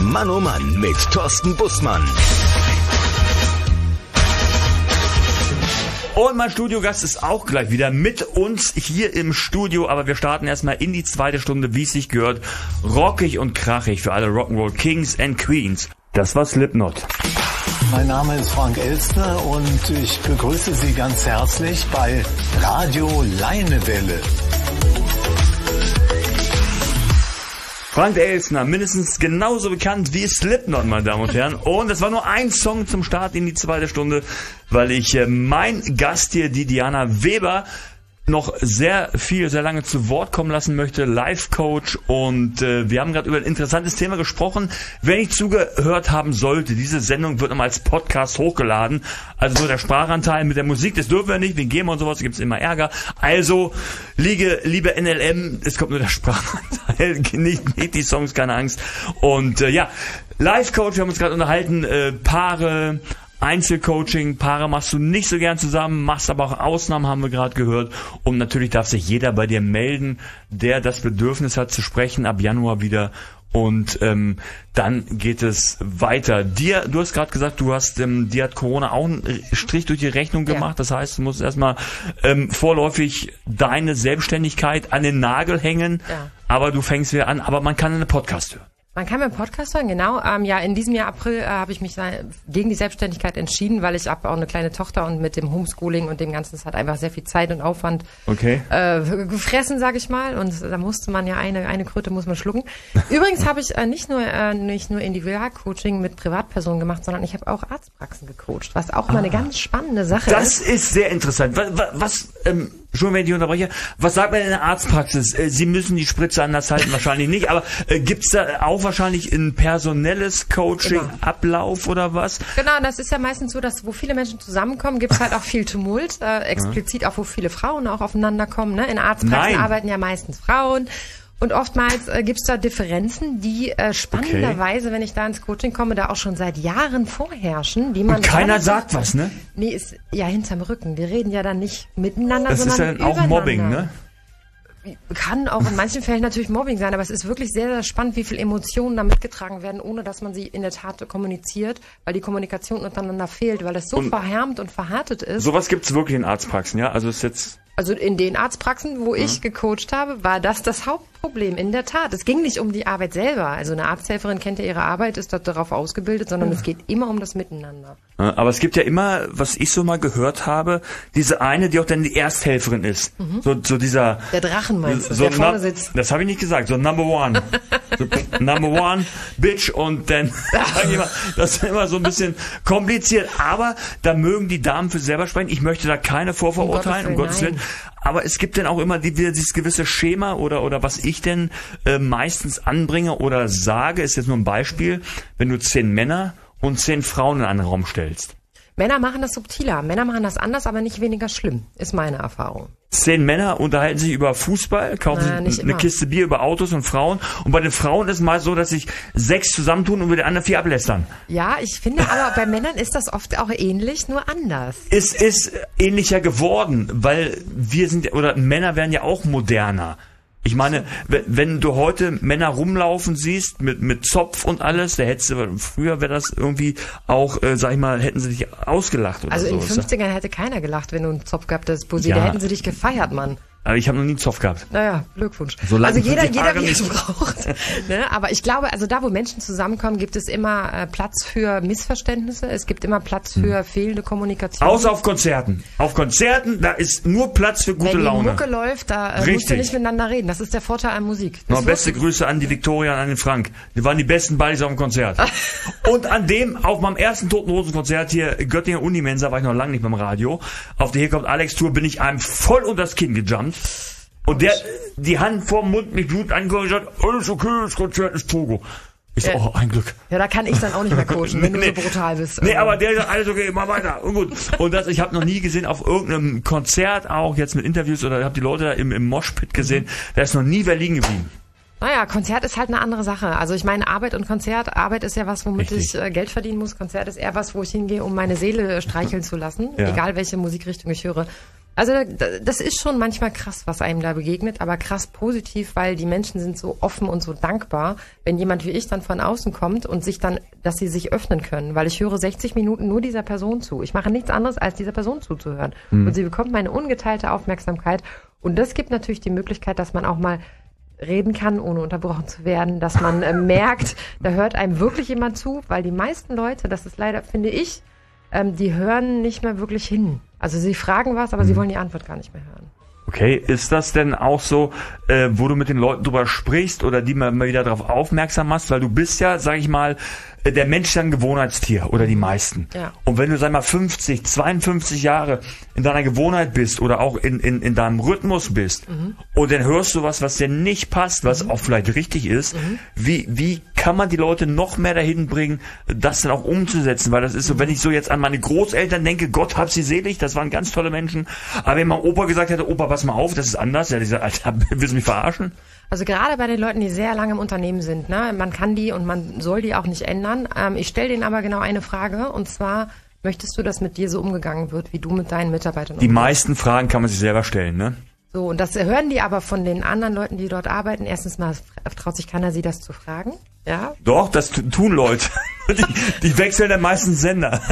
Mann oh Mann mit Thorsten Bussmann. Und mein Studiogast ist auch gleich wieder mit uns hier im Studio, aber wir starten erstmal in die zweite Stunde, wie es sich gehört. Rockig und krachig für alle Rock'n'Roll Kings and Queens. Das war Slipknot. Mein Name ist Frank Elstner und ich begrüße Sie ganz herzlich bei Radio Leinewelle. Frank Elstner, mindestens genauso bekannt wie Slipknot, meine Damen und Herren. Und es war nur ein Song zum Start in die zweite Stunde, weil ich mein Gast hier, die Diana Weber, noch sehr lange zu Wort kommen lassen möchte, Life-Coach, und wir haben gerade über ein interessantes Thema gesprochen. Wenn ich zugehört haben sollte, diese Sendung wird nochmal als Podcast hochgeladen, also nur der Sprachanteil mit der Musik, das dürfen wir nicht, wegen GEMA und sowas gibt's immer Ärger. Also, liebe NLM, es kommt nur der Sprachanteil, nicht die Songs, keine Angst. Und Life-Coach, wir haben uns gerade unterhalten, Paare, Einzelcoaching, Paare machst du nicht so gern zusammen, machst aber auch Ausnahmen, haben wir gerade gehört. Und natürlich darf sich jeder bei dir melden, der das Bedürfnis hat zu sprechen, ab Januar wieder. Und dann geht es weiter. Du hast gerade gesagt, dir hat Corona auch einen Strich durch die Rechnung gemacht. Ja. Das heißt, du musst erstmal vorläufig deine Selbstständigkeit an den Nagel hängen. Ja. Aber du fängst wieder an. Aber man kann einen Podcast hören. Man kann mir einen Podcast hören, genau. In diesem Jahr April habe ich mich gegen die Selbstständigkeit entschieden, weil ich habe auch eine kleine Tochter und mit dem Homeschooling und dem Ganzen, es hat einfach sehr viel Zeit und Aufwand gefressen, sage ich mal. Und da musste man ja eine Kröte muss man schlucken. Übrigens habe ich nicht nur Individualcoaching mit Privatpersonen gemacht, sondern ich habe auch Arztpraxen gecoacht, was auch mal eine ganz spannende Sache ist. Das ist sehr interessant. Schon wenn ich unterbreche, was sagt man in der Arztpraxis? Sie müssen die Spritze anders halten, wahrscheinlich nicht, aber gibt's da auch wahrscheinlich ein personelles Coaching-Ablauf oder was? Genau, das ist ja meistens so, dass wo viele Menschen zusammenkommen, gibt's halt auch viel Tumult, explizit auch, wo viele Frauen auch aufeinander kommen. Ne? In Arztpraxen arbeiten ja meistens Frauen. Und oftmals gibt's da Differenzen, die spannenderweise, wenn ich da ins Coaching komme, da auch schon seit Jahren vorherrschen. Die man und keiner sagt was, ne? Nee, ist ja hinterm Rücken. Wir reden ja dann nicht miteinander, das sondern ist ja auch Mobbing, ne? Kann auch in manchen Fällen natürlich Mobbing sein, aber es ist wirklich sehr, sehr spannend, wie viel Emotionen da mitgetragen werden, ohne dass man sie in der Tat kommuniziert, weil die Kommunikation untereinander fehlt, weil es so verhärmt und verhärtet ist. Sowas gibt's wirklich in Arztpraxen, ja? Also ist jetzt... Also in den Arztpraxen, wo ich gecoacht habe, war das Hauptproblem, in der Tat. Es ging nicht um die Arbeit selber. Also eine Arzthelferin kennt ja ihre Arbeit, ist darauf ausgebildet, sondern es geht immer um das Miteinander. Aber es gibt ja immer, was ich so mal gehört habe, diese eine, die auch dann die Ersthelferin ist. So dieser... Der Drachen meinst du, der vorne sitzt. Das habe ich nicht gesagt, so Number One. So, Number One, Bitch, und dann... Das ist immer so ein bisschen kompliziert. Aber da mögen die Damen für sich selber sprechen. Ich möchte da keine vorverurteilen, um Gottes Willen. Aber es gibt dann auch immer dieses gewisse Schema oder was ich denn meistens anbringe oder sage, ist jetzt nur ein Beispiel, wenn du 10 Männer und 10 Frauen in einen Raum stellst. Männer machen das subtiler, Männer machen das anders, aber nicht weniger schlimm, ist meine Erfahrung. 10 Männer unterhalten sich über Fußball, kaufen sich eine Kiste Bier über Autos und Frauen. Und bei den Frauen ist es mal so, dass sich 6 zusammentun und über die anderen 4 ablästern. Ja, ich finde aber bei Männern ist das oft auch ähnlich, nur anders. Es ist ähnlicher geworden, weil Männer werden ja auch moderner. Ich meine, wenn du heute Männer rumlaufen siehst mit Zopf und alles, früher wäre das irgendwie auch, sag ich mal, hätten sie dich ausgelacht oder so. Also in den 50ern hätte keiner gelacht, wenn du einen Zopf gehabt hättest, Busi. Ja. Da hätten sie dich gefeiert, Mann. Aber ich habe noch nie einen Zopf gehabt. Naja, Glückwunsch. Also jeder wie es braucht. Ne? Aber ich glaube, also da, wo Menschen zusammenkommen, gibt es immer Platz für Missverständnisse. Es gibt immer Platz für fehlende Kommunikation. Außer auf Konzerten. Auf Konzerten, da ist nur Platz für gute Laune. Wenn die Mucke läuft, da musst du nicht miteinander reden. Das ist der Vorteil an Musik. Noch beste Grüße an die Viktoria und an den Frank. Die waren die besten Buddies auf dem Konzert. Und auf meinem ersten Toten Hosen Konzert hier, Göttinger Unimensa, war ich noch lange nicht beim Radio. Auf der Hier kommt Alex Tour bin ich einem voll unter das Kinn gejumpt. Und der die Hand vorm Mund mit Blut angeguckt und gesagt, alles okay, das Konzert ist Togo. Ich so, ein Glück. Ja, da kann ich dann auch nicht mehr coachen, wenn du so brutal bist. Nee, aber der sagt, alles okay, mach weiter. Und gut. Und ich habe noch nie gesehen, auf irgendeinem Konzert auch, jetzt mit Interviews, oder habe die Leute da im Moshpit gesehen, da ist noch nie wer liegen geblieben. Naja, Konzert ist halt eine andere Sache. Also ich meine, Arbeit und Konzert. Arbeit ist ja was, womit ich Geld verdienen muss. Konzert ist eher was, wo ich hingehe, um meine Seele streicheln zu lassen. Ja. Egal, welche Musikrichtung ich höre. Also das ist schon manchmal krass, was einem da begegnet, aber krass positiv, weil die Menschen sind so offen und so dankbar, wenn jemand wie ich dann von außen kommt und dass sie sich öffnen können, weil ich höre 60 Minuten nur dieser Person zu. Ich mache nichts anderes, als dieser Person zuzuhören. Und sie bekommt meine ungeteilte Aufmerksamkeit und das gibt natürlich die Möglichkeit, dass man auch mal reden kann, ohne unterbrochen zu werden, dass man merkt, da hört einem wirklich jemand zu, weil die meisten Leute, das ist leider, finde ich, die hören nicht mehr wirklich hin. Also sie fragen was, aber sie wollen die Antwort gar nicht mehr hören. Okay, ist das denn auch so, wo du mit den Leuten drüber sprichst oder die mal wieder darauf aufmerksam machst, weil du bist ja, sag ich mal, der Mensch ist ja ein Gewohnheitstier oder die meisten. Ja. Und wenn du, sag mal, 50, 52 Jahre in deiner Gewohnheit bist oder auch in deinem Rhythmus bist und dann hörst du was dir nicht passt, was auch vielleicht richtig ist, wie kann man die Leute noch mehr dahin bringen, das dann auch umzusetzen? Weil das ist so, wenn ich so jetzt an meine Großeltern denke, Gott hab sie selig, das waren ganz tolle Menschen. Aber wenn mein Opa gesagt hätte, Opa, pass mal auf, das ist anders, ja, dieser Alter, willst du mich verarschen? Also gerade bei den Leuten, die sehr lange im Unternehmen sind, ne, man kann die und man soll die auch nicht ändern. Ich stelle denen aber genau eine Frage und zwar, möchtest du, dass mit dir so umgegangen wird, wie du mit deinen Mitarbeitern umgehst? Die meisten Fragen kann man sich selber stellen, ne? So, und das hören die aber von den anderen Leuten, die dort arbeiten. Erstens mal traut sich keiner, sie das zu fragen. Ja? Doch, das tun Leute. Die wechseln dann meistens Sender.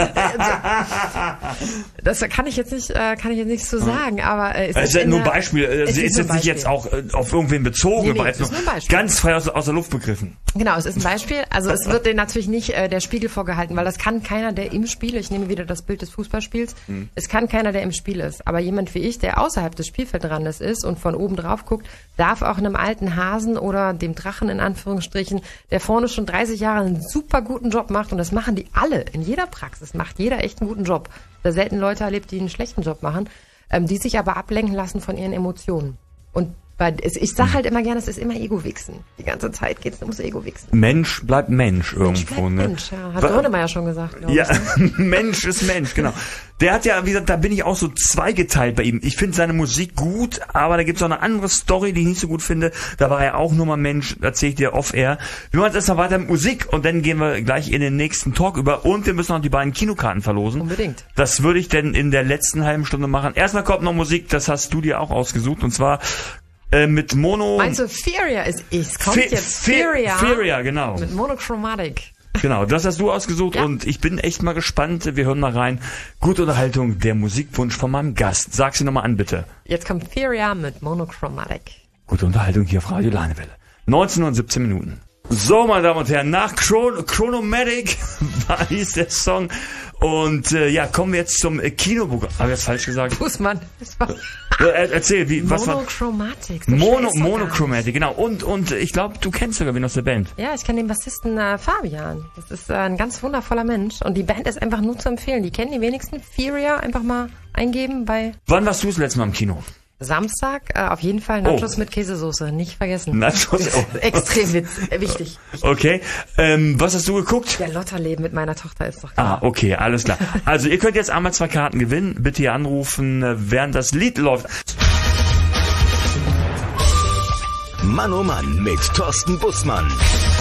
Das kann ich jetzt nicht so sagen, aber es ist ja nur ein Beispiel. Es ist jetzt nicht jetzt auch auf irgendwen bezogen, nee, es ist nur ein Beispiel. Ganz frei aus der Luft begriffen. Genau, es ist ein Beispiel. Also es wird denen natürlich nicht der Spiegel vorgehalten, weil das kann keiner, der im Spiel, ich nehme wieder das Bild des Fußballspiels, es kann keiner, der im Spiel ist. Aber jemand wie ich, der außerhalb des Spielfeldrandes ist und von oben drauf guckt, darf auch einem alten Hasen oder dem Drachen in Anführungsstrichen, der vorne schon 30 Jahre einen super guten Job macht, und das machen die alle, in jeder Praxis macht jeder echt einen guten Job. Da selten Leute erlebt, die einen schlechten Job machen, die sich aber ablenken lassen von ihren Emotionen. Und ich sag halt immer gerne, es ist immer Ego-Wichsen. Die ganze Zeit geht's ums Ego-Wichsen. Mensch bleibt Mensch irgendwo, ne? Mensch, ja. Hat Grönemeyer schon gesagt, glaube ich. Ja, Mensch ist Mensch, genau. Der hat ja, wie gesagt, da bin ich auch so zweigeteilt bei ihm. Ich finde seine Musik gut, aber da gibt's auch eine andere Story, die ich nicht so gut finde. Da war er auch nur mal Mensch, erzähl ich dir off-air. Wir machen jetzt erstmal weiter mit Musik und dann gehen wir gleich in den nächsten Talk über und wir müssen noch die beiden Kinokarten verlosen. Unbedingt. Das würde ich denn in der letzten halben Stunde machen. Erstmal kommt noch Musik, das hast du dir auch ausgesucht, und zwar mit Mono... Meinst du, Feria ist es? Kommt jetzt Feria? Feria, genau. Mit Monochromatic. Genau, das hast du ausgesucht, ja. Und ich bin echt mal gespannt. Wir hören mal rein. Gute Unterhaltung, der Musikwunsch von meinem Gast. Sag sie nochmal an, bitte. Jetzt kommt Feria mit Monochromatic. Gute Unterhaltung hier auf Radio Leinewelle. 19:17 Minuten. So, meine Damen und Herren, nach Chronomatic hieß der Song. Und ja, kommen wir jetzt zum Kinoprogramm. Habe ich das falsch gesagt? Bussmann. Erzähl, was war... Monochromatic. Monochromatic, genau. Und ich glaube, du kennst sogar wen aus der Band. Ja, ich kenne den Bassisten Fabian. Das ist ein ganz wundervoller Mensch. Und die Band ist einfach nur zu empfehlen. Die kennen die wenigsten. Feria einfach mal eingeben bei... Wann warst du das letzte Mal im Kino? Samstag, auf jeden Fall Nachos mit Käsesoße, nicht vergessen. Nachos, extrem wichtig. Okay, was hast du geguckt? Ja, Lotterleben mit meiner Tochter ist doch klar. Ah, okay, alles klar. Also ihr könnt jetzt einmal 2 Karten gewinnen. Bitte hier anrufen, während das Lied läuft. Mann oh Mann mit Thorsten Bussmann.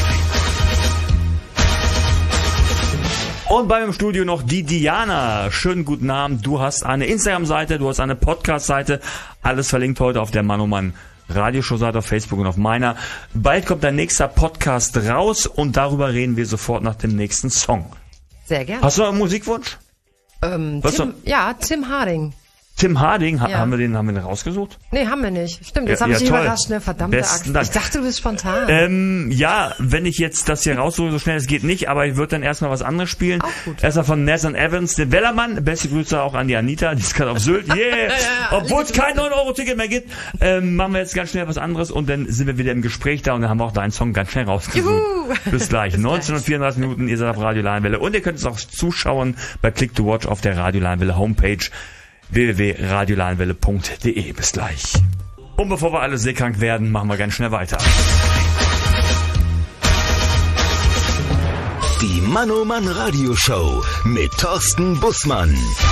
Und bei mir im Studio noch die Diana. Schönen guten Abend. Du hast eine Instagram-Seite, du hast eine Podcast-Seite. Alles verlinkt heute auf der Mann oh Mann Radioshow-Seite auf Facebook und auf meiner. Bald kommt dein nächster Podcast raus und darüber reden wir sofort nach dem nächsten Song. Sehr gerne. Hast du einen Musikwunsch? Tim Harding. Tim Harding, haben wir den rausgesucht? Nee, haben wir nicht. Stimmt, jetzt habe ich dich überrascht, ne? Verdammte Axt. Ich dachte, du bist spontan. Ja, wenn ich jetzt das hier raussuche, so schnell es geht nicht, aber ich würde dann erstmal was anderes spielen. Auch gut. Erstmal von Nathan Evans, den Wellermann. Beste Grüße auch an die Anita, die ist gerade auf Sylt. Yeah! Obwohl es kein 9-Euro-Ticket mehr gibt, machen wir jetzt ganz schnell was anderes und dann sind wir wieder im Gespräch da und dann haben wir auch deinen Song ganz schnell rausgesucht. Juhu! Bis gleich. 19:34 Minuten, ihr seid auf Radio Leinewelle und ihr könnt es auch zuschauen bei Click to Watch auf der Radio Leinewelle Homepage www.radioleinwelle.de. Bis gleich. Und bevor wir alle seekrank werden, machen wir ganz schnell weiter. Die Mann oh Mann Radioshow mit Thorsten Bussmann.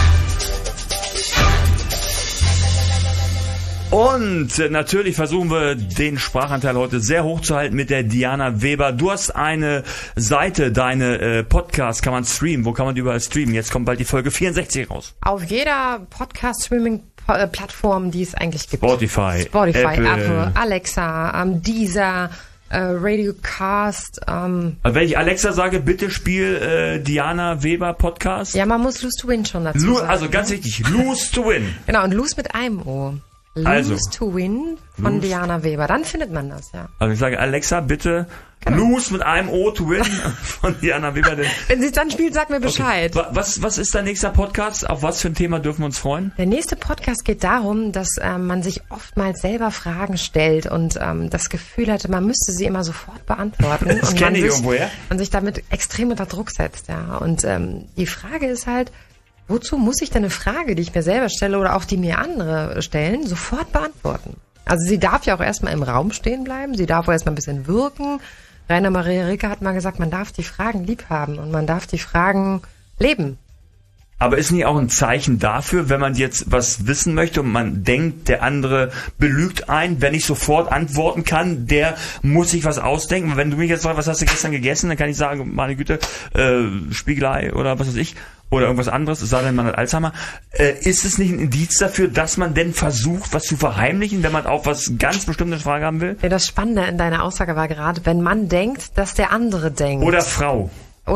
Und natürlich versuchen wir den Sprachanteil heute sehr hoch zu halten mit der Diana Weber. Du hast eine Seite, deine Podcast kann man streamen. Wo kann man die überall streamen? Jetzt kommt bald die Folge 64 raus. Auf jeder Podcast-Streaming Plattformen, die es eigentlich gibt. Spotify, Apple, Alexa, Deezer, Radiocast. Wenn ich Alexa sage, bitte spiel Diana Weber Podcast. Ja, man muss Lose to Win schon dazu sagen. Also ganz wichtig, Lose to Win. Genau, und Lose mit einem O. Lose to Win von Diana Weber. Dann findet man das, ja. Also ich sage, Alexa, bitte Lose mit einem O to Win von Diana Weber. Wenn sie es dann spielt, sag mir Bescheid. Okay. Was ist dein nächster Podcast? Auf was für ein Thema dürfen wir uns freuen? Der nächste Podcast geht darum, dass man sich oftmals selber Fragen stellt und das Gefühl hatte, man müsste sie immer sofort beantworten. Das und kenne ich irgendwoher. Man sich damit extrem unter Druck setzt, ja. Und die Frage ist halt, wozu muss ich denn eine Frage, die ich mir selber stelle oder auch die mir andere stellen, sofort beantworten? Also sie darf ja auch erstmal im Raum stehen bleiben, sie darf auch erstmal ein bisschen wirken. Rainer Maria Rilke hat mal gesagt, man darf die Fragen lieb haben und man darf die Fragen leben. Aber ist nicht auch ein Zeichen dafür, wenn man jetzt was wissen möchte und man denkt, der andere belügt einen, wenn ich sofort antworten kann, der muss sich was ausdenken. Wenn du mich jetzt fragst, was hast du gestern gegessen, dann kann ich sagen, meine Güte, Spiegelei oder was weiß ich, oder irgendwas anderes, es sei denn, man hat Alzheimer. Ist es nicht ein Indiz dafür, dass man denn versucht, was zu verheimlichen, wenn man auch was ganz bestimmtes Frage haben will? Ja, das Spannende in deiner Aussage war gerade, wenn man denkt, dass der andere denkt. Oder Frau.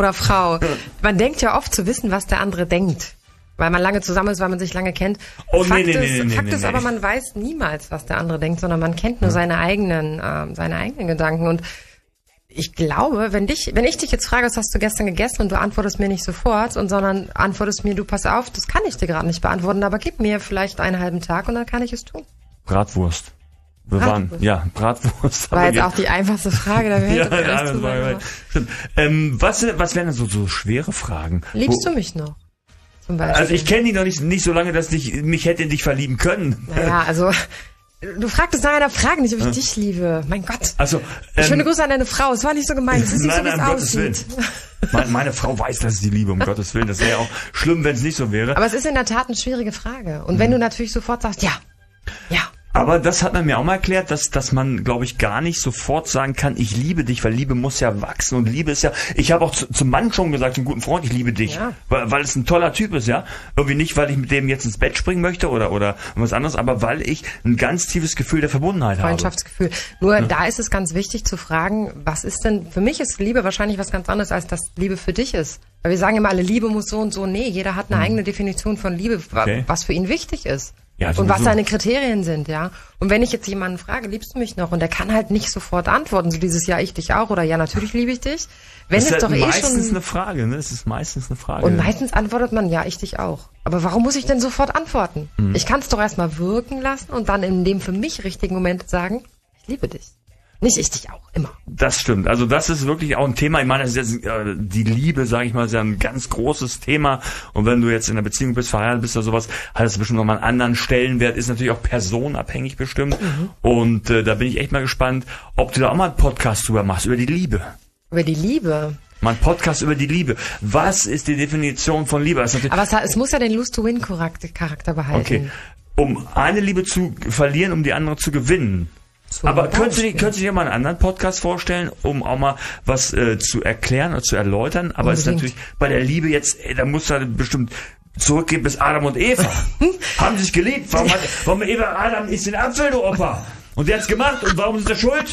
Man denkt ja oft zu wissen, was der andere denkt. Weil man lange zusammen ist, weil man sich lange kennt. Fakt ist aber, man weiß niemals, was der andere denkt, sondern man kennt nur seine eigenen Gedanken. Und ich glaube, wenn ich dich jetzt frage, was hast du gestern gegessen und du antwortest mir nicht sofort, sondern antwortest mir, du pass auf, das kann ich dir gerade nicht beantworten, aber gib mir vielleicht einen halben Tag und dann kann ich es tun. Bratwurst. Bratwurst. War jetzt auch die einfachste Frage der Welt. Stimmt. Was wären denn so schwere Fragen? Liebst du mich noch? Zum Beispiel. Also ich kenne dich noch nicht so lange, dass ich mich hätte in dich verlieben können. Naja, also du fragtest nach einer Frage nicht, ob ich dich liebe. Mein Gott. Also, schöne Grüße an deine Frau. Es war nicht so gemeint. Es ist nicht so, wie es aussieht. Meine Frau weiß, dass es die Liebe, um Gottes Willen. Das wäre ja auch schlimm, wenn es nicht so wäre. Aber es ist in der Tat eine schwierige Frage. Und wenn du natürlich sofort sagst, ja. Aber das hat man mir auch mal erklärt, dass man, glaube ich, gar nicht sofort sagen kann, ich liebe dich, weil Liebe muss ja wachsen und Liebe ist ja, ich habe auch zum Mann schon gesagt, einem guten Freund, ich liebe dich, ja. weil es ein toller Typ ist, ja. Irgendwie nicht, weil ich mit dem jetzt ins Bett springen möchte oder was anderes, aber weil ich ein ganz tiefes Gefühl der Verbundenheit habe. Freundschaftsgefühl. Nur da ist es ganz wichtig zu fragen, was ist denn, für mich ist Liebe wahrscheinlich was ganz anderes, als das Liebe für dich ist. Weil wir sagen immer alle, Liebe muss so und so. Nee, jeder hat eine eigene Definition von Liebe, was für ihn wichtig ist. Ja, und was seine Kriterien sind, ja. Und wenn ich jetzt jemanden frage, liebst du mich noch? Und der kann halt nicht sofort antworten, so dieses Ja, ich dich auch oder Ja, natürlich liebe ich dich. Wenn das es doch meistens eine Frage, ne? Es ist meistens eine Frage. Und meistens antwortet man Ja, ich dich auch. Aber warum muss ich denn sofort antworten? Ich kann es doch erstmal wirken lassen und dann in dem für mich richtigen Moment sagen, ich liebe dich. Nicht ich dich auch, immer. Das stimmt. Also das ist wirklich auch ein Thema. Ich meine, das ist jetzt, die Liebe, sage ich mal, ist ja ein ganz großes Thema. Und wenn du jetzt in einer Beziehung bist, verheiratet bist oder sowas, hat es bestimmt nochmal einen anderen Stellenwert. Ist natürlich auch personenabhängig bestimmt. Und da bin ich echt mal gespannt, ob du da auch mal einen Podcast drüber machst, über die Liebe. Über die Liebe? Mal einen Podcast über die Liebe. Was ist die Definition von Liebe? Aber es muss ja den Lose-to-Win-Charakter behalten. Okay. Um eine Liebe zu verlieren, um die andere zu gewinnen. Aber könntest du dir mal einen anderen Podcast vorstellen, um auch mal was zu erklären oder zu erläutern? Aber es ist natürlich bei der Liebe jetzt, da muss er bestimmt zurückgehen bis Adam und Eva. Haben sich geliebt. Warum Eva, Adam isst den Apfel, du Opa? Und der hat's gemacht. Und warum ist er schuld?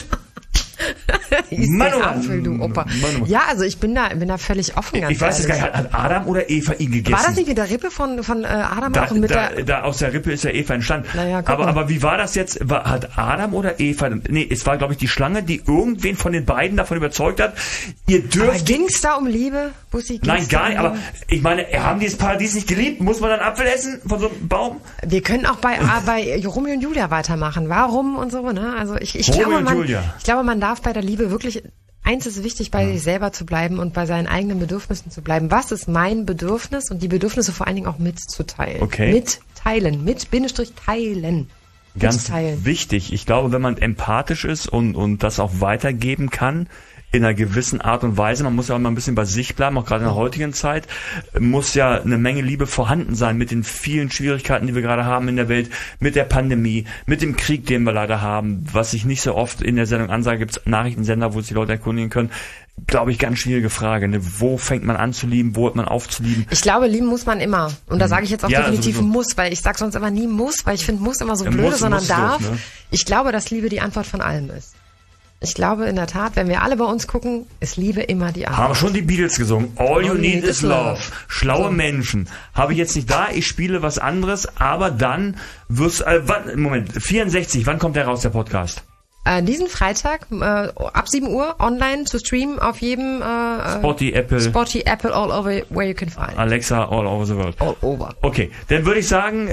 Apfel, du Opa. Ja, also ich bin da völlig offen. Ich weiß es gar nicht, hat Adam oder Eva ihn gegessen? War das nicht mit der Rippe von Adam auch? Da aus der Rippe ist ja Eva entstanden. Naja, aber wie war das jetzt? Hat Adam oder Eva, nee, es war glaube ich die Schlange, die irgendwen von den beiden davon überzeugt hat, ihr dürft... Aber ging's da um Liebe, Bussi? Nein, gar nicht, aber ich meine, haben die das Paradies nicht geliebt? Muss man dann Apfel essen von so einem Baum? Wir können auch bei Romeo und Julia weitermachen. Warum und so, ne? Also ich glaube, man darf bei der Liebe wirklich, eins ist wichtig, bei sich selber zu bleiben und bei seinen eigenen Bedürfnissen zu bleiben. Was ist mein Bedürfnis? Und die Bedürfnisse vor allen Dingen auch mitzuteilen. Okay. Mitteilen, mit Bindestrich teilen. Ganz wichtig. Ich glaube, wenn man empathisch ist und das auch weitergeben kann, in einer gewissen Art und Weise. Man muss ja auch mal ein bisschen bei sich bleiben, auch gerade in der heutigen Zeit. Muss ja eine Menge Liebe vorhanden sein mit den vielen Schwierigkeiten, die wir gerade haben in der Welt, mit der Pandemie, mit dem Krieg, den wir leider haben. Was ich nicht so oft in der Sendung ansage, gibt es Nachrichtensender, wo sich die Leute erkundigen können. Glaube ich, ganz schwierige Frage. Ne? Wo fängt man an zu lieben? Wo hört man auf zu lieben? Ich glaube, lieben muss man immer. Und da sage ich jetzt auch definitiv muss, weil ich sage sonst immer nie muss, weil ich finde muss immer so blöde, sondern darf. Los, ne? Ich glaube, dass Liebe die Antwort von allem ist. Ich glaube in der Tat, wenn wir alle bei uns gucken, ist Liebe immer die Antwort. Haben schon die Beatles gesungen. All you need is love. Schlaue Menschen. Habe ich jetzt nicht da, ich spiele was anderes, aber dann wirst Moment, 64, wann kommt der raus, der Podcast? Diesen Freitag ab 7 Uhr online zu streamen auf jedem Spotify, Apple, all over where you can find. Alexa, all over the world. All over. Okay, dann würde ich sagen,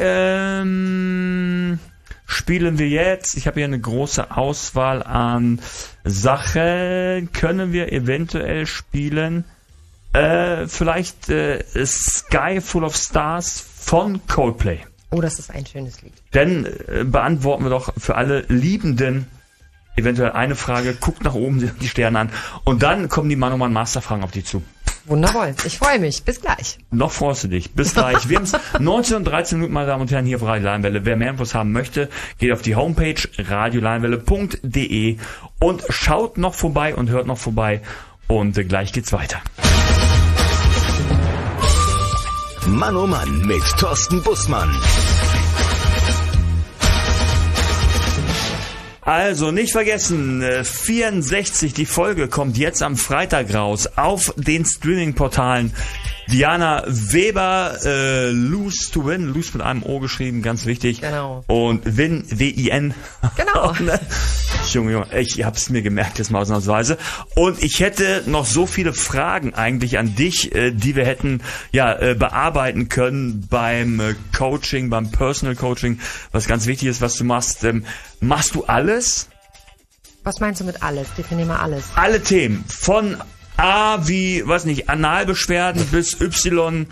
spielen wir jetzt. Ich habe hier eine große Auswahl an Sachen. Können wir eventuell spielen? Vielleicht Sky Full of Stars von Coldplay. Oh, das ist ein schönes Lied. Dann beantworten wir doch für alle Liebenden eventuell eine Frage, guckt nach oben die Sterne an und dann kommen die Mann- und Masterfragen auf dich zu. Wundervoll, ich freue mich. Bis gleich. Noch freust du dich. Bis gleich. Wir haben es 19 und 13 Minuten, meine Damen und Herren, hier auf Radio Laienwelle. Wer mehr Infos haben möchte, geht auf die Homepage radiolaienwelle.de und schaut noch vorbei und hört noch vorbei und gleich geht's weiter. Mann oh Mann mit Thorsten Bussmann. Also nicht vergessen, 64, die Folge kommt jetzt am Freitag raus auf den Streaming-Portalen. Diana Weber, Lose to Win, Lose mit einem O geschrieben, ganz wichtig. Genau. Und Win, W-I-N. Genau. Junge, ich hab's mir gemerkt jetzt mal ausnahmsweise. Und ich hätte noch so viele Fragen eigentlich an dich, die wir hätten bearbeiten können beim Coaching, beim Personal Coaching, was ganz wichtig ist, was du machst. Machst du alles? Was meinst du mit alles? Definier mal alles. Alle Themen. Von A wie, weiß nicht, Analbeschwerden bis Y,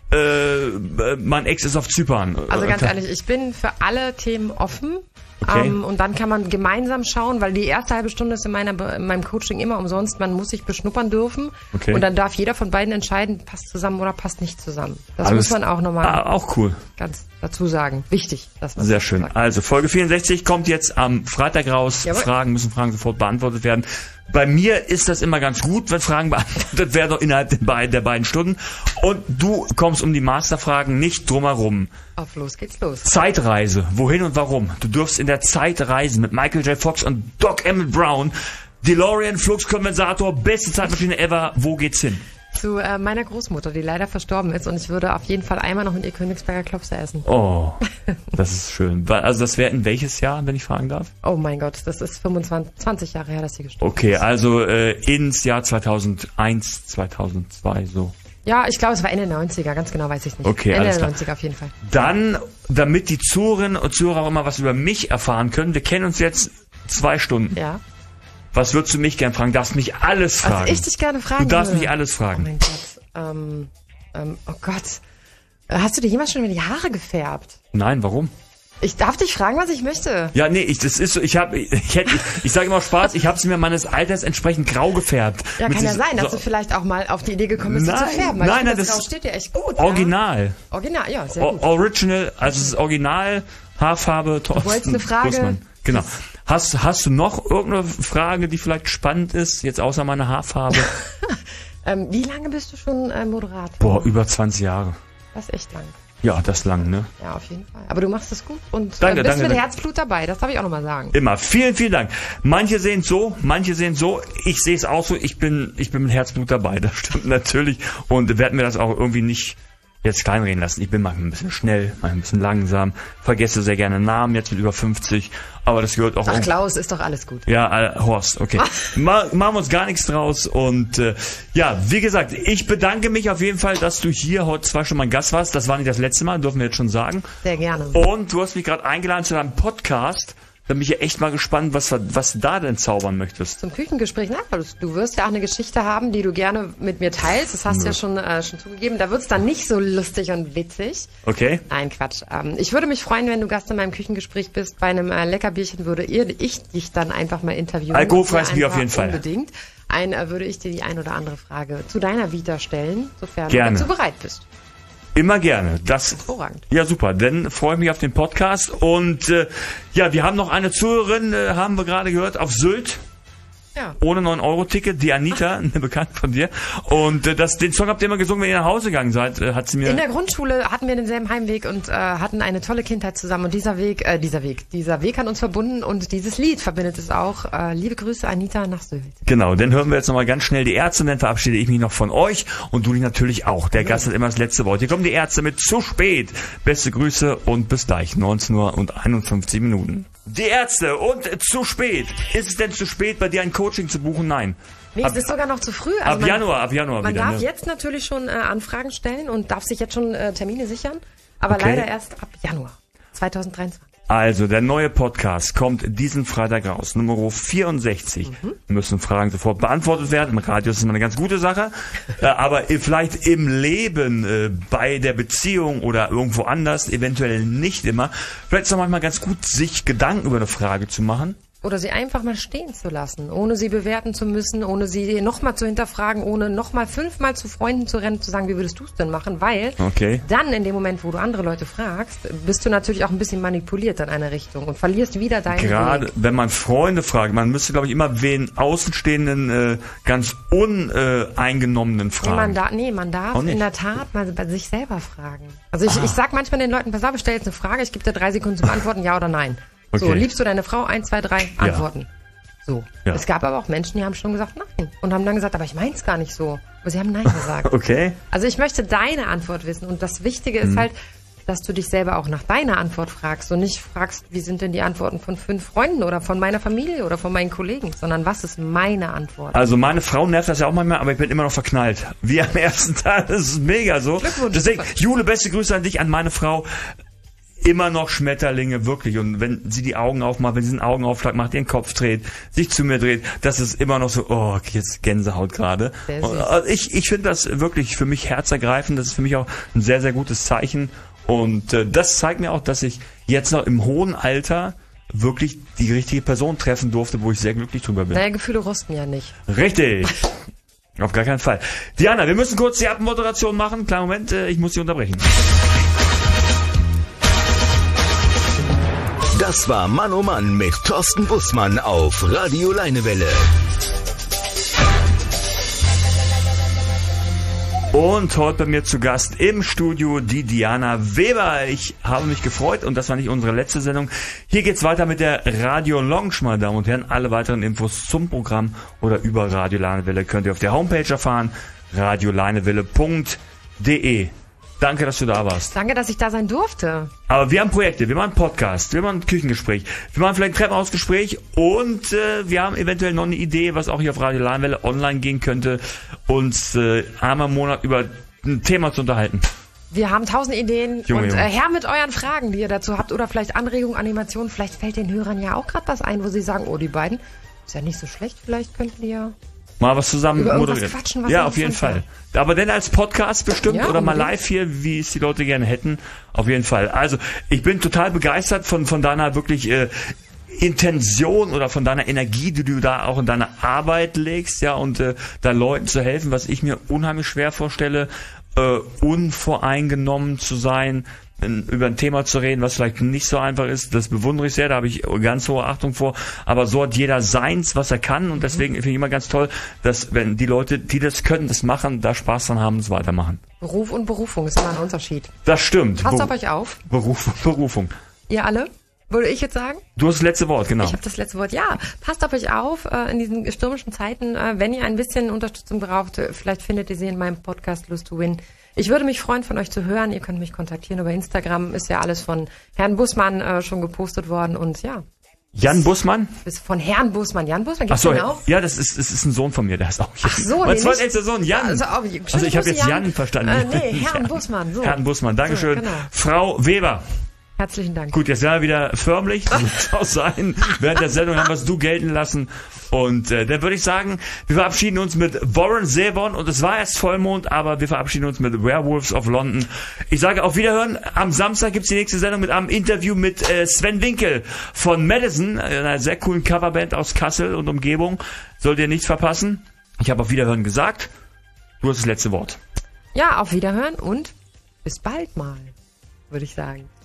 mein Ex ist auf Zypern. Also ganz ehrlich, ich bin für alle Themen offen. Okay. Und dann kann man gemeinsam schauen, weil die erste halbe Stunde ist in meinem Coaching immer umsonst. Man muss sich beschnuppern dürfen. Okay. Und dann darf jeder von beiden entscheiden, passt zusammen oder passt nicht zusammen. Das muss man auch nochmal auch cool. Ganz dazu sagen. Wichtig, dass man sehr das schön. sagt. Also Folge 64 kommt jetzt am Freitag raus. Jawohl. Fragen sofort beantwortet werden. Bei mir ist das immer ganz gut, wenn Fragen beantwortet werden innerhalb der beiden Stunden. Und du kommst um die Masterfragen nicht drumherum. Auf los geht's los. Zeitreise. Wohin und warum? Du dürfst in der Zeit reisen mit Michael J. Fox und Doc Emmett Brown. DeLorean, Fluxkondensator, beste Zeitmaschine ever. Wo geht's hin? Zu meiner Großmutter, die leider verstorben ist. Und ich würde auf jeden Fall einmal noch mit ihr Königsberger Klopse essen. Oh, das ist schön. Also das wäre in welches Jahr, wenn ich fragen darf? Oh mein Gott, das ist 20 Jahre her, dass sie gestorben ist. Okay, also ins Jahr 2001, 2002 so. Ja, ich glaube, es war Ende der 90er, ganz genau weiß ich nicht. Okay, Ende alles der klar. 90er auf jeden Fall. Dann, damit die Zuhörerinnen und Zuhörer auch immer was über mich erfahren können, wir kennen uns jetzt 2 Stunden. Ja. Was würdest du mich gern fragen? Du darfst mich alles fragen. Was ich dich gerne fragen Du darfst würde. mich alles fragen. Oh mein Gott. Oh Gott. Hast du dir jemals schon über die Haare gefärbt? Nein, warum? Ich darf dich fragen, was ich möchte. Ja, nee, das ist so, ich sage immer Spaß, ich habe sie mir meines Alters entsprechend grau gefärbt. Ja, kann ja sein, dass du vielleicht auch mal auf die Idee gekommen bist, sie zu färben. Weil Nein, das Grau steht dir echt gut. Original. Ja? Original, ja, sehr gut. Original, also es ist Original, Haarfarbe, Thorsten. Du wolltest eine Frage? Bussmann. Genau. Hast du noch irgendeine Frage, die vielleicht spannend ist, jetzt außer meiner Haarfarbe? Wie lange bist du schon Moderator? Boah, über 20 Jahre. Das ist echt lang. Ja, das ist lang, ne? Ja, auf jeden Fall. Aber du machst es gut und bist danke, mit danke. Herzblut dabei. Das darf ich auch nochmal sagen. Immer. Vielen, vielen Dank. Manche sehen es so, manche sehen es so. Ich sehe es auch so. Ich bin mit Herzblut dabei. Das stimmt natürlich. Und werde mir das auch irgendwie nicht jetzt kleinreden lassen. Ich bin manchmal ein bisschen schnell, manchmal ein bisschen langsam. Vergesse sehr gerne Namen, jetzt mit über 50. Aber das gehört auch... Ach, Klaus, ist doch alles gut. Ja, Horst, okay. Machen wir uns gar nichts draus. Und wie gesagt, ich bedanke mich auf jeden Fall, dass du hier heute 2 Stunden mein Gast warst. Das war nicht das letzte Mal, dürfen wir jetzt schon sagen. Sehr gerne. Und du hast mich gerade eingeladen zu deinem Podcast. Da bin ich ja echt mal gespannt, was du da denn zaubern möchtest. Zum Küchengespräch, du wirst ja auch eine Geschichte haben, die du gerne mit mir teilst. Das hast du ja schon zugegeben. Da wird's dann nicht so lustig und witzig. Okay. Nein, Quatsch. Ich würde mich freuen, wenn du Gast in meinem Küchengespräch bist. Bei einem Leckerbierchen würde ich dich dann einfach mal interviewen. Alkoholfreies Bier auf jeden Fall. Unbedingt. würde ich dir die ein oder andere Frage zu deiner Vita stellen, sofern gerne. du dazu bereit bist. Immer gerne. Das hervorragend. Ja, super. Dann freue ich mich auf den Podcast. Und wir haben noch eine Zuhörerin, haben wir gerade gehört, auf Sylt. Ja. Ohne 9-Euro-Ticket, die Anita, eine Bekannte von dir. Und den Song habt ihr immer gesungen, wenn ihr nach Hause gegangen seid, hat sie mir... In der Grundschule hatten wir denselben Heimweg und hatten eine tolle Kindheit zusammen. Und dieser Weg hat uns verbunden und dieses Lied verbindet es auch. Liebe Grüße, Anita, nach Sylt. Genau, dann hören wir jetzt nochmal ganz schnell die Ärzte und dann verabschiede ich mich noch von euch und du dich natürlich auch. Der Gast hat immer das letzte Wort. Hier kommen die Ärzte mit Zu spät. Beste Grüße und bis gleich, 19:51 Minuten. Die Ärzte und Zu spät. Ist es denn zu spät, bei dir ein Coaching zu buchen? Nein. Nee, es ist sogar noch zu früh. Also ab Januar man wieder. darf jetzt natürlich schon Anfragen stellen und darf sich jetzt schon Termine sichern, aber leider erst ab Januar 2023. Also, der neue Podcast kommt diesen Freitag raus. Nummer 64. Müssen Fragen sofort beantwortet werden. Im Radio ist es immer eine ganz gute Sache. Aber vielleicht im Leben, bei der Beziehung oder irgendwo anders, eventuell nicht immer. Vielleicht ist es auch manchmal ganz gut, sich Gedanken über eine Frage zu machen. Oder sie einfach mal stehen zu lassen, ohne sie bewerten zu müssen, ohne sie nochmal zu hinterfragen, ohne nochmal 5-mal zu Freunden zu rennen, zu sagen, wie würdest du es denn machen? Weil dann in dem Moment, wo du andere Leute fragst, bist du natürlich auch ein bisschen manipuliert in eine Richtung und verlierst wieder deinen Gerade Weg. Wenn man Freunde fragt, man müsste, glaube ich, immer wen Außenstehenden ganz uneingenommenen fragen. Man darf in der Tat mal bei sich selber fragen. Also ich sag manchmal den Leuten, pass auf, ich stelle jetzt eine Frage, ich gebe dir 3 Sekunden zum Antworten, ja oder nein. Okay. So, liebst du deine Frau? 1, 2, 3, Antworten. Ja. So. Ja. Es gab aber auch Menschen, die haben schon gesagt nein. Und haben dann gesagt, aber ich mein's gar nicht so. Aber sie haben nein gesagt. Okay. Also ich möchte deine Antwort wissen. Und das Wichtige ist halt, dass du dich selber auch nach deiner Antwort fragst und nicht fragst, wie sind denn die Antworten von 5 Freunden oder von meiner Familie oder von meinen Kollegen, sondern was ist meine Antwort? Also meine Frau nervt das ja auch manchmal, aber ich bin immer noch verknallt. Wie am ersten Tag, das ist mega so. Glückwunsch. Deswegen, Jule, beste Grüße an dich, an meine Frau. Immer noch Schmetterlinge, wirklich. Und wenn sie die Augen aufmacht, wenn sie einen Augenaufschlag macht, ihren Kopf dreht, sich zu mir dreht, das ist immer noch so, oh, jetzt Gänsehaut gerade. Ich finde das wirklich für mich herzergreifend. Das ist für mich auch ein sehr, sehr gutes Zeichen. Und das zeigt mir auch, dass ich jetzt noch im hohen Alter wirklich die richtige Person treffen durfte, wo ich sehr glücklich drüber bin. Deine Gefühle rosten ja nicht. Richtig. Auf gar keinen Fall. Diana, wir müssen kurz die Abmoderation machen. Kleinen Moment, ich muss Sie unterbrechen. Das war Mann oh Mann mit Thorsten Bussmann auf Radio Leinewelle. Und heute bei mir zu Gast im Studio die Diana Weber. Ich habe mich gefreut und das war nicht unsere letzte Sendung. Hier geht's weiter mit der Radio Lounge, meine Damen und Herren. Alle weiteren Infos zum Programm oder über Radio Leinewelle könnt ihr auf der Homepage erfahren, radioleinewelle.de. Danke, dass du da warst. Danke, dass ich da sein durfte. Aber wir haben Projekte, wir machen Podcast, wir machen ein Küchengespräch, wir machen vielleicht ein Treppenhausgespräch und wir haben eventuell noch eine Idee, was auch hier auf Radio Leinewelle online gehen könnte, uns einmal im Monat über ein Thema zu unterhalten. Wir haben 1000 Ideen und her mit euren Fragen, die ihr dazu habt oder vielleicht Anregungen, Animationen. Vielleicht fällt den Hörern ja auch gerade was ein, wo sie sagen, oh, die beiden, ist ja nicht so schlecht, vielleicht könnten die ja... Mal was zusammen moderieren. Quatschen, ja, auf jeden Fall. Aber denn als Podcast bestimmt oder mal live hier, wie es die Leute gerne hätten. Auf jeden Fall. Also, ich bin total begeistert von deiner wirklich Intention oder von deiner Energie, die du da auch in deine Arbeit legst, ja, und da Leuten zu helfen, was ich mir unheimlich schwer vorstelle, unvoreingenommen zu sein, über ein Thema zu reden, was vielleicht nicht so einfach ist, das bewundere ich sehr, da habe ich ganz hohe Achtung vor, aber so hat jeder seins, was er kann und deswegen finde ich immer ganz toll, dass wenn die Leute, die das können, das machen, da Spaß dran haben, es weitermachen. Beruf und Berufung ist immer ein Unterschied. Das stimmt. Passt auf euch auf. Berufung. Ihr alle? Würde ich jetzt sagen? Du hast das letzte Wort, genau. Ich habe das letzte Wort, ja. Passt auf euch auf in diesen stürmischen Zeiten. Wenn ihr ein bisschen Unterstützung braucht, vielleicht findet ihr sie in meinem Podcast Lust to Win. Ich würde mich freuen, von euch zu hören. Ihr könnt mich kontaktieren über Instagram. Ist ja alles von Herrn Bussmann schon gepostet worden. Und ja. Jan Bussmann? Ist von Herrn Bussmann. Jan Bussmann, gibt's den auch? Ja, das ist ein Sohn von mir, der heißt auch Jan. Ach so, mein zweitältester Sohn, Jan. Also ich habe jetzt Jan verstanden. Nee, Herrn Bussmann. So. Herrn Bussmann, Dankeschön. So, genau. Frau Weber. Herzlichen Dank. Gut, jetzt werden wir wieder förmlich. Das muss auch sein. Während der Sendung haben wir es gelten lassen. Und dann würde ich sagen, wir verabschieden uns mit Warren Zevon. Und es war erst Vollmond, aber wir verabschieden uns mit Werewolves of London. Ich sage auf Wiederhören. Am Samstag gibt's die nächste Sendung mit einem Interview mit Sven Winkel von Madison, einer sehr coolen Coverband aus Kassel und Umgebung. Sollt ihr nichts verpassen. Ich habe auf Wiederhören gesagt. Du hast das letzte Wort. Ja, auf Wiederhören und bis bald mal, würde ich sagen.